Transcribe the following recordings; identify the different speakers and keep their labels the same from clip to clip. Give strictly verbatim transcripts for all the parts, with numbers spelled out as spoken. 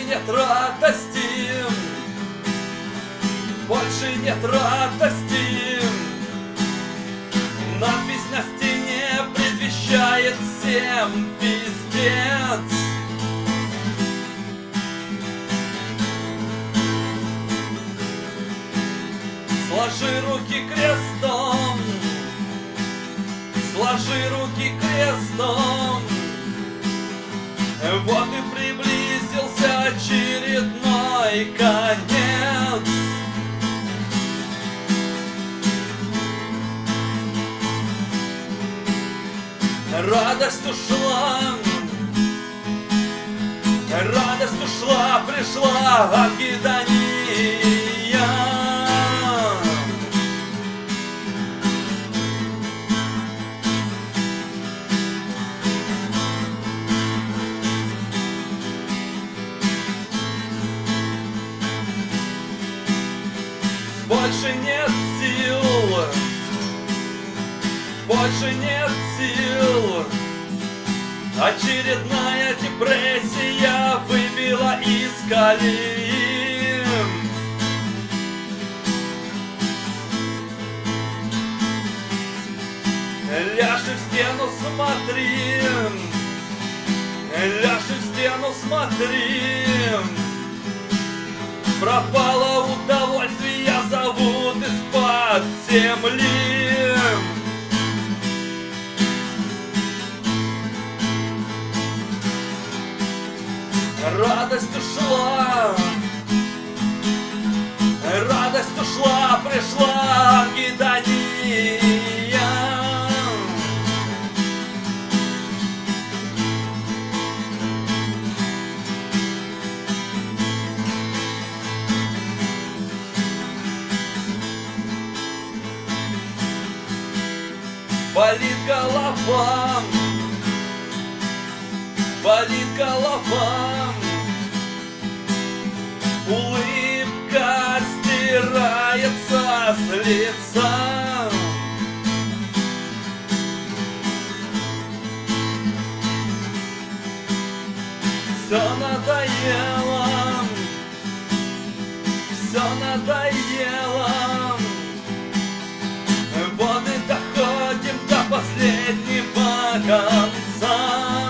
Speaker 1: нет радости, больше нет радости. Надпись на стене предвещает всем пиздец. Сложи руки крестом, сложи руки крестом. Вот и приблизился очередной конец. Радость ушла, радость ушла, пришла ангидония. Больше нет сил, больше нет сил. Очередная депрессия выбила из колеи. Ляжь в стену, смотри, ляжь в стену, смотри. Пропало удовольствие, зовут из-под земли. Радость ушла, радость ушла, пришла ангидония. Болит голова, болит голова. Улыбка стирается с лица. Все надоело, все надоело. Вот и доходим до последнего конца.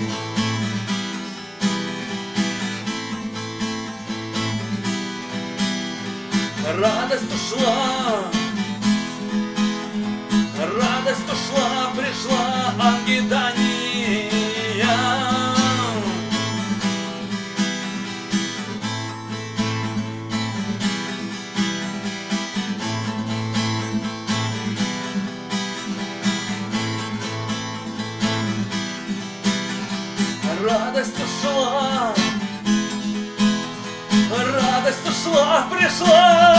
Speaker 1: Радость ушла, радость ушла, пришла ангидония. Радость ушла, радость ушла, пришла.